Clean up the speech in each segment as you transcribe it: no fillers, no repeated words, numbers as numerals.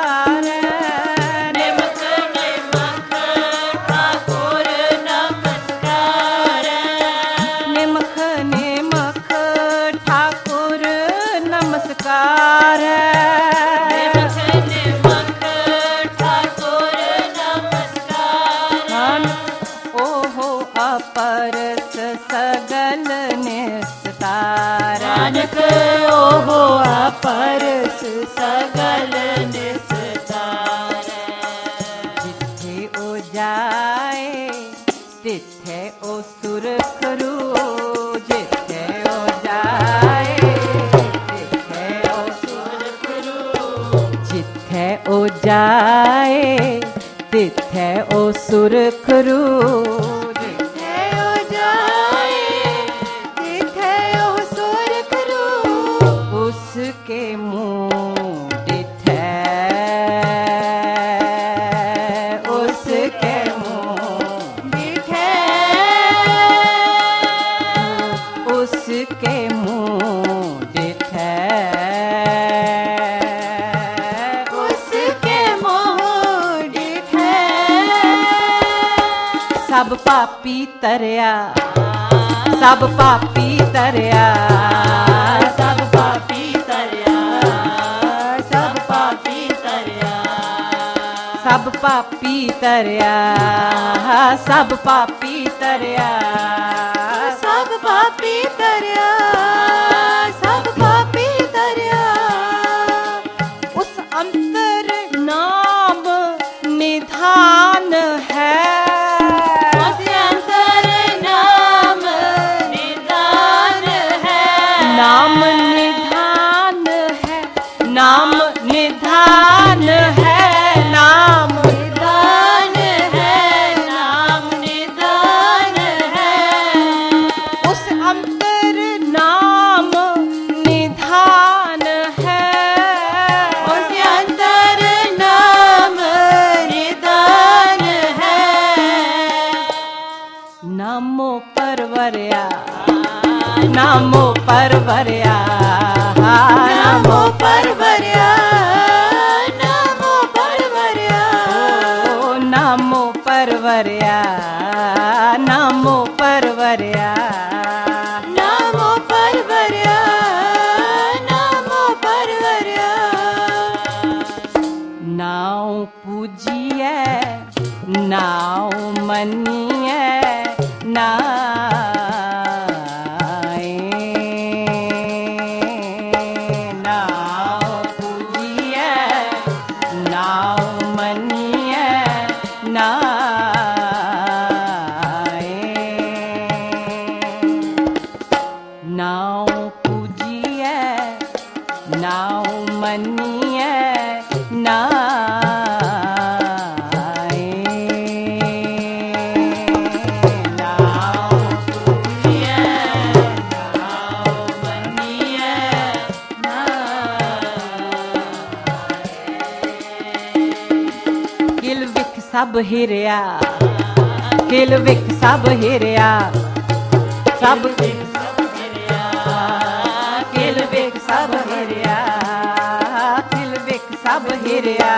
अपरस सगल निस्तार। नानक ओहो अपरस सगल निस्तार। जिथे ओ जाए तिथे ओ सुरखरू, जिथे ओ जाए तिथे ओ सुरखरू, जिथे ओ जाए तिथे ओ सुरखरू, जिथे ओ जाए तिथे ओ सुरखरू, उसके मुँह डिठे, उसके मुँह डिठे, उसके मुँह डिठे, उसके मुँह डिठे। सब पापी तरया, सब पापी तरया, सब पापी तरया, सब पापी तरया, सब पापी तरया, सब पापी तरया, सब पापी तरया, सब पापी तरया। उस अंतर नाम निधान है, उस अंतर नाम निदान है, नाम निधान है, नाम निधान है, नाम निदान है, नाम निदान है। उस अंतर नाम निधान है, उस अंतर नाम निदान है। नामो परवरया, नामो परवरया, नामो परवरया, नामो परवरया, ओ नामो परवरया, नामो परवरया, नामो परवरया, नामो परवरया। नाउ पूजिए नाउ मनिए नाए, नाउ पूजिए नाउ मनिए नाए, नाउ पूजिए नाउ मनिए नाए, नाउ पूजिए नाउ मनिए नाए। किल विख सब हिरया, किल विख सब हिरया, सब किल विख सब हिरया, किल विख सब हिरया,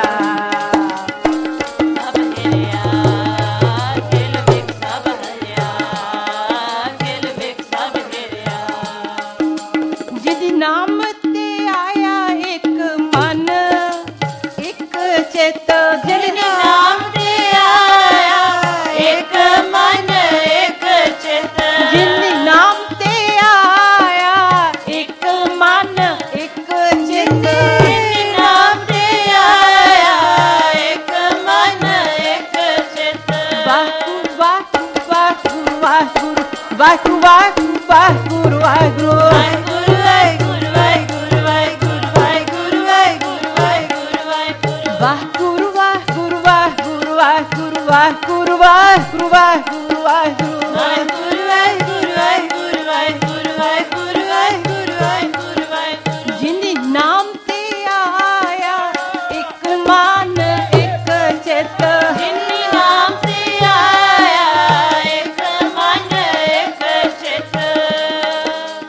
सब हिरया, किल विख सब हिरया, किल विख सब हिरया। जिद नाम ते आया एक मन एक चित, जिन नाम ते आया एक मन एक चित, जिन नाम ते आया एक मन एक चित, जिन नाम ते आया एक मन एक चित। वाहगुरु वाहगुरु वाहगुरु वाहगुरु वाहगुरु वाहगुरु वाहगुरु वाहिगुरु वाहिगुरु वाहिगुरु वाहिगुरु वाहिगुरु वाहिगुरु वाहिगुरु वाहिगुरु वाहगुरु वाहगुरु वाहगुरु वाहगुरु वाहगुरु वाहगुरु वाहिगुरु वाहिगुरु वाहिगुरु वाहिगुरु वाहिगुरु वाहिगुरु वाहिगुरु वाहिगुरु। जिन नाम ते आया एक मन एक चित, जिन नाम ते आया एक मन एक चित।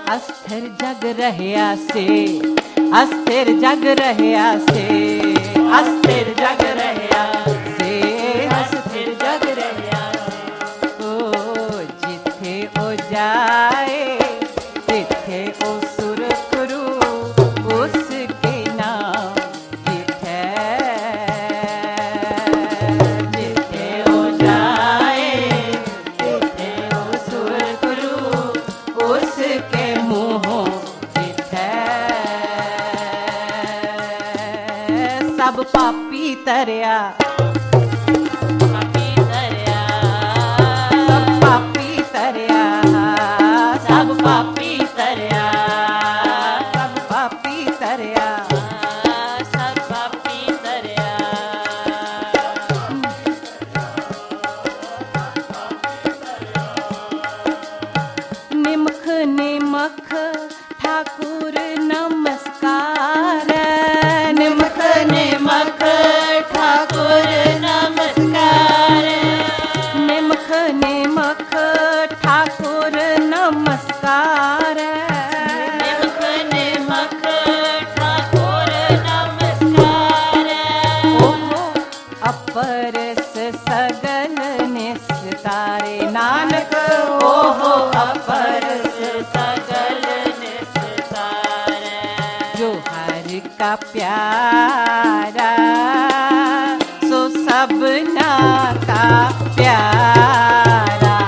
अस्थिर जग रहया से, अस्थिर जग रहया से, अस्थिर जग रहया से अस्थिर जग रहया ओ जिथे ओ जाए तिथे ओ सुर गुरु उसके नाम जिथे जिथे ओ जाए तिथे ओ सुर गुरु उसके मुँहों जिथे सब पापी तरया पापी तरया सब पापी तरया सब पापी तरया सब पापी तरया सब पापी तरया निमख निमख ठाकुर नमस्कार निमख निमख ठाकुर नमस्कार निमख निमख ठाकुर नमस्कार निमख निमख ठाकुर नमस्कार ओहो अपरस सगल निस्तारे नानक ओहो अपरस सगल निस्तार जो हर का प्यारा सो सबना का प्यारा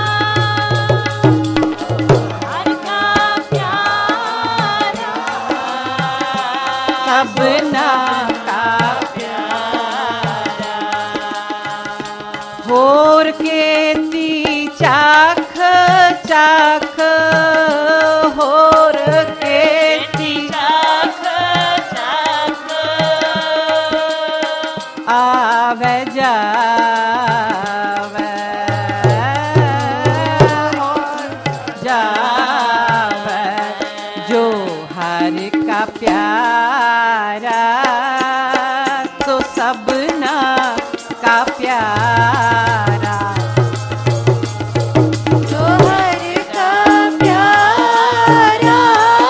हर का प्यारा सबना का प्यारा होर केती चाख चाख होर केती चाख चाख आवे जावे होर जावे जो हर का प्यारा तो सबना का प्यारा जो हर का प्यारा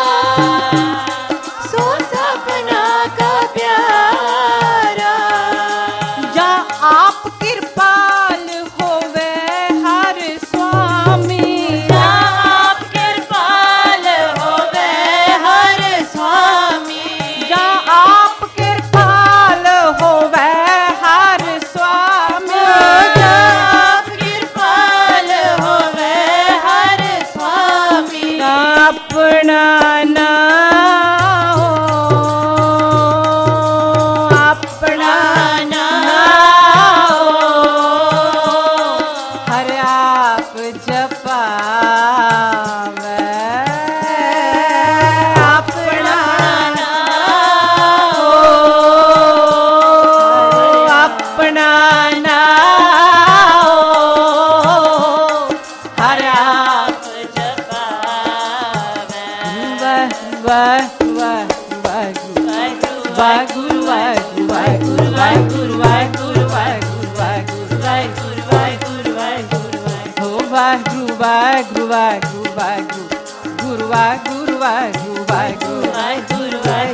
सो सबना का प्यारा जा आप कृपाल होवे हर स्वामी आप कृपाल होवे हर स्वामी जा आप कृपाल होवे हर स्वामी आप कृपाल होवे हर स्वामी अपना ना हो अपना ना हो हर आप जपावे अपना ना हो अपना ना हो हर आप जपावे वाह वाह वाह वाह वाहगुरु वाहगुरु वाहगुरु वाहगुरु वाहगुरु वाहगुरु वाहगुरु हो वाहगुरु वाहगुरु वाहगुरु वाहगुरु गुरु वाहगुरु वाहगुरु वाहगुरु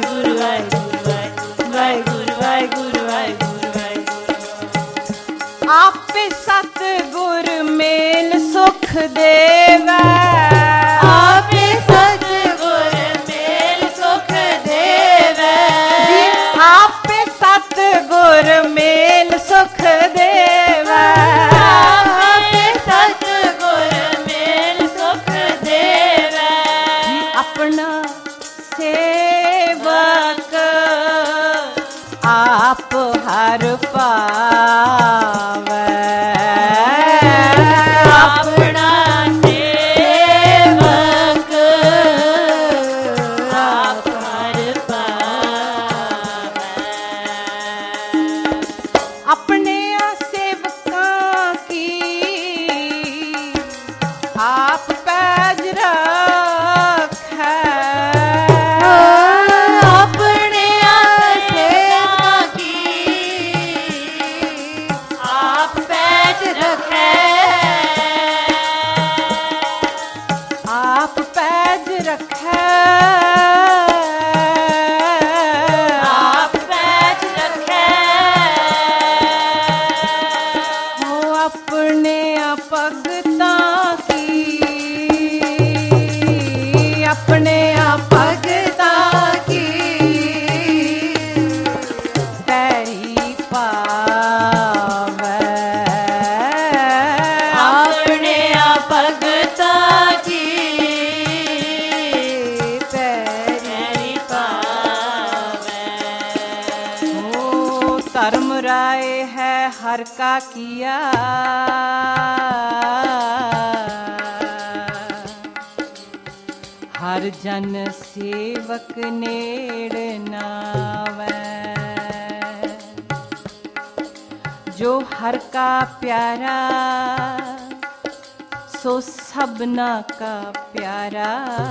आप सतगुर मेल सुख देवा आप सतगुर मेल सुख देवे आप सतगुर मेल सुख देवा आप सतगुर मेल सुख देवे अपना सेवक आप हर पावे अपना सेवक आप हर पावे अपने सेवकां की आप पैज रखे अपने सेवक की आप पैज रखे आप पैज रखे आप पैज रखे गाए है हर का किया, हर जन सेवक नेड़ नावै। जो हर का प्यारा सो सबना का प्यारा,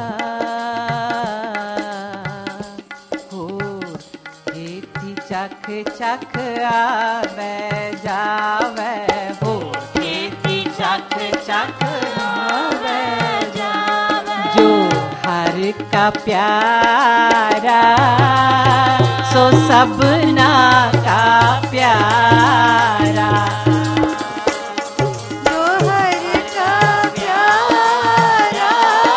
हो खेती चख चख आवे जावे, हो खेती चख चख आवे जावे। जो हर का प्यारा सो सबना का प्यारा, जो हर का प्यारा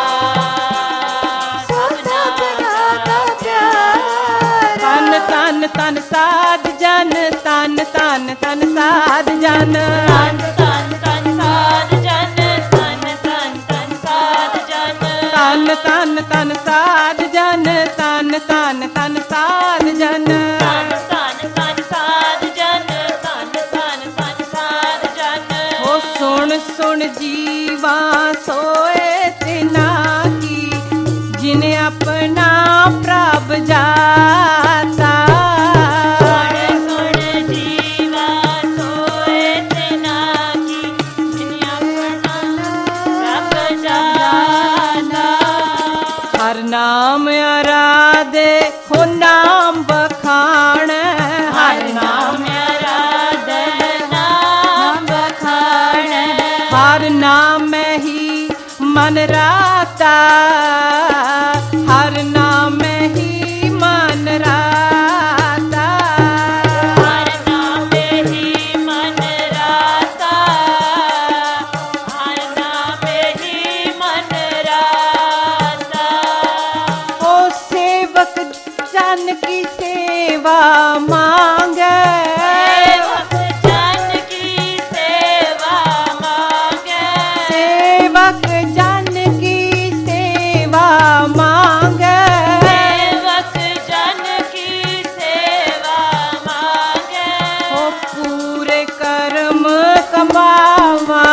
सो सबना का प्यारा। तन तन तन साध जन, तन तन तन साध जन, तन तन तन साध जन, तन तन तन साध जन, तन तन तन साध जन, तन तन तन साध जन, तन तन तन साध जन, तन तन तन साध जन। हो सुन सुन जीवा सोए तिना की, जिन्हें अपना प्रभ जाता। सुन सुन जीवा सोए तिना की, जिन्हें अपना प्रभ जाता। हर नाम आराधे हो नाम बखान, हर नाम आराधे नाम बखान, हर नाम में ही मन राता, हर नाम में ही मन राता, हर नाम में ही मन राता, हर नाम में ही मन राता। ओ सेवक जन की सेवा मांगे, सेवक जन की सेवा मांगे, सेवक जन की सेवा मांगे, सेवक जन की सेवा मांगे। ओ पूरे कर्म कमावा,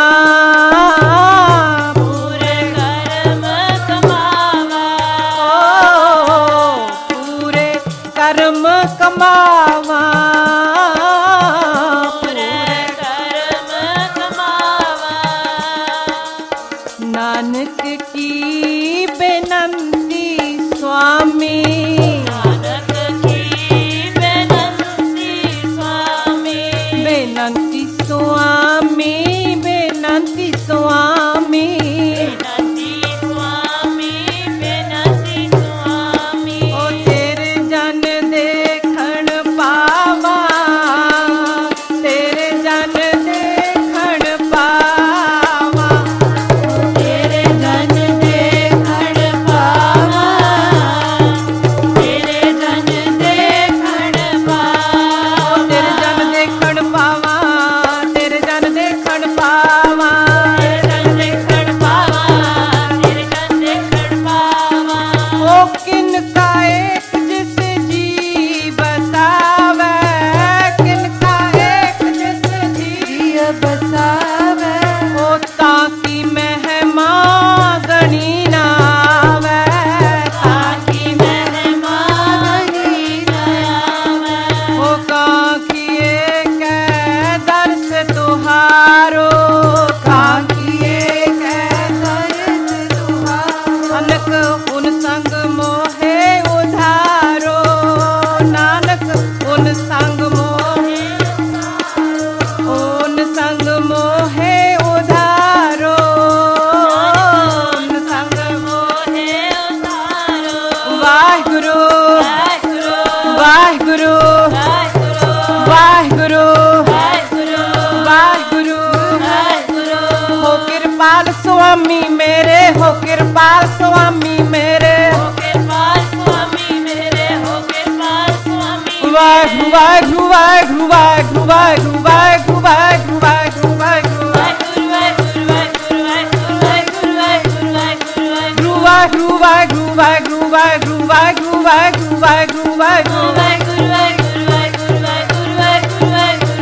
पूरे कर्म कमावा, पूरे कर्म कमावा, पूरे कर्म कमावा। नानक की बेनंती स्वामी, नानक की बेनंती स्वामी, बेनंती स्वामी, बेनंती स्वामी। बेनंती स्वामी, बेनंती स्वामी। ओ तेरे जन देखण पावा, तेरे जन देखण पावा, तेरे जन देखण पावा, तेरे जन देखण पावा, तेरे जन देखण पावा, तेरे जन देखण पावा। तेरे जन देखण पावा, तेरे जन देखण पावा। ओ किनका एक जिस जी बसावे, किनका एक जिस जी बसावे, ओ ताकि महिमा गणी ना आवे, ताकि महिमा गणी न आवे। ओ काकी एक दर्श तुहारो, काकी एक दर्श तुहारो। अनक उन संग मोहे उधारो, नानक उन संग मोहे, उन संग मोहे उधारो, उन संग मोहे। उतारो। वाहिगुरु वाहिगुरु, वाहिगुरु वाहिगुरु, वाहिगुरु वाहिगुरु, वाहिगुरु। वाहिगुरु। हो कृपाल स्वामी मेरे, हो कृपाल स्वामी मेरे, हो कृपाल स्वामी मेरे, हो कृपाल स्वामी वाहिगुरु मेरे। वाहिगुरु वाहिगुरु वाहिगुरु वाहिगुरु वाहिगुरु वाहिगुरु वाहिगुरु वाहिगुरु वाहिगुरु, वाहिगुरु, वाहिगुरु, वाहिगुरु, वाहिगुरु, वाहिगुरु, वाहिगुरु, वाहिगुरु। वाहिगुरु वाहिगुरु वाहिगुरु वाहिगुरु वाहिगुरु वाहिगुरु वाहिगुरु वाहिगुरु वाहिगुरु, वाहिगुरु, वाहिगुरु, वाहिगुरु, वाहिगुरु, वाहिगुरु,